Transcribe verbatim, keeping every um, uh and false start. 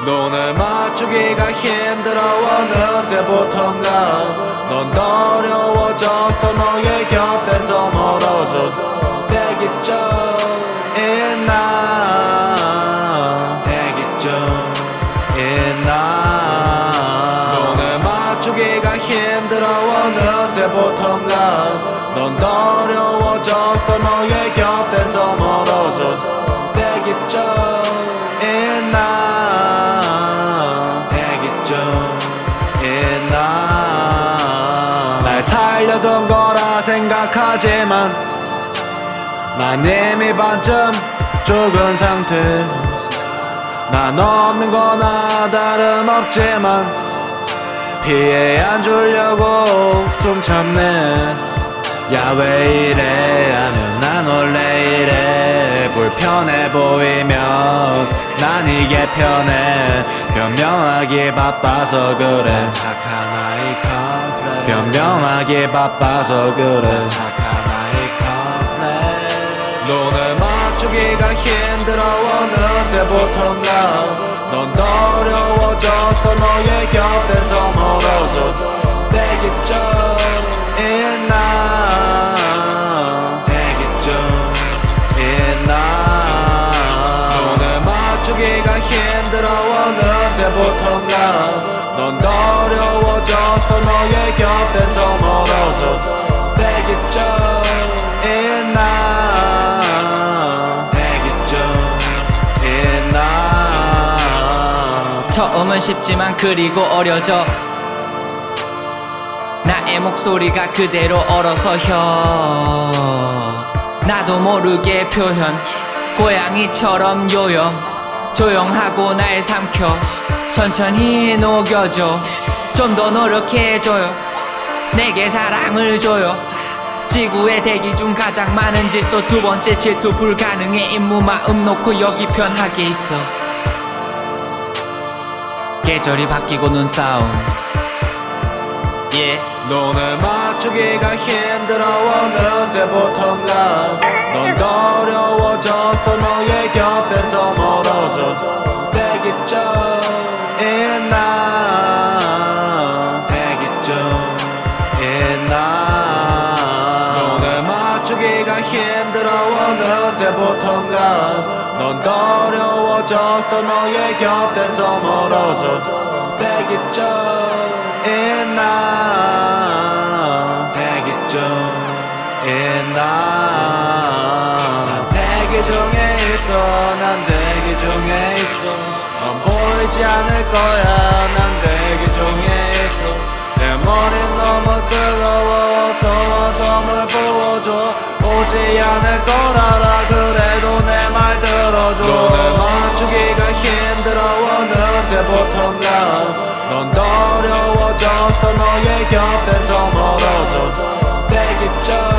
눈을 맞추기가 힘들어 어느새부턴가 넌 어려워져서 너의 곁에서 멀어져 대기 중인 나 대기 중인 나 눈을 맞추기가 힘들어 어느새부턴가 넌 어려워져서 너의 곁에서 멀어져 대기 중인 나 날 살려둔 거라 생각하지만 난 이미 반쯤 죽은 상태 난 없는 거나 다름없지만 피해 안 주려고 숨 참네 야 왜 이래 하면 난 원래 이래 불편해 보이면 난 이게 편해 변명하기 바빠서 그래 착한 아이 컴플레인 변명하기 바빠서 그래 착한 아이 컴플레인 눈을 맞추기가 힘들어 어느새부턴가 넌 어려워져서 너의 곁에서 멀어져 대기 중인 나 대기 중인 나 눈을 맞추기가 힘들어 어느새부턴가 넌 어려워져서 너의 곁에서 멀어져 대기 중인 나 대기 중인 나 처음은 쉽지만 그리고 어려져 나의 목소리가 그대로 얼어서혀 나도 모르게 표현 고양이처럼 요염 조용하고 날 삼켜 천천히 녹여줘 좀 더 노력해줘요 내게 사랑을 줘요 지구의 대기 중 가장 많은 질소 두 번째 질투 불가능해 임무 마음 놓고 여기 편하게 있어 계절이 바뀌고 눈싸움 yeah. 눈을 맞추기가 힘들어 어느새부턴가 넌 어려워져서 너의 곁에서 멀어져 대기 중인 나 대기 중인 나 눈을 맞추기가 힘들어 어느새부턴가 넌 어려워져서 너의 곁에서 멀어져 대기 중인 나 대기 중인 나 난 대기 중에 있어 난 대기 중에 있어 넌 보이지 않을 거야 난 대기 중에 있어 내 머린 너무 뜨거워서 와서 물 부어줘 오지 않을 걸 알아 그래도 내 말 들어줘 눈을 맞추기가 힘들어 어느새부턴가 넌 어려워져서 너의 곁에서 멀어져 대기 중